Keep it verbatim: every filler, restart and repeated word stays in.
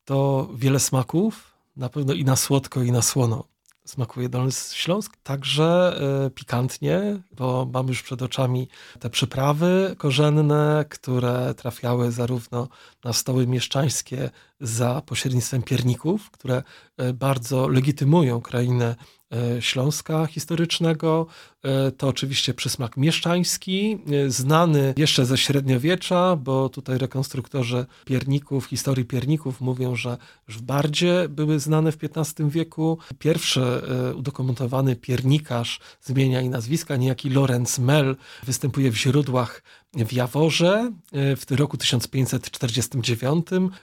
to wiele smaków, na pewno i na słodko, i na słono smakuje Dolny Śląsk. Także y, pikantnie, bo mamy już przed oczami te przyprawy korzenne, które trafiały zarówno na stoły mieszczańskie za pośrednictwem pierników, które y, bardzo legitymują krainę y, Śląska historycznego. Y, to oczywiście przysmak mieszczański, y, znany jeszcze ze średniowiecza, bo tutaj rekonstruktorzy pierników, historii pierników mówią, że już w Bardzie były znane w piętnastym wieku. Pierwszy y, udokumentowany piernikarz zmienia i nazwiska, niejaki Lorenz Mel, występuje w źródłach w Jaworze w roku tysiąc pięćset czterdziestym dziewiątym.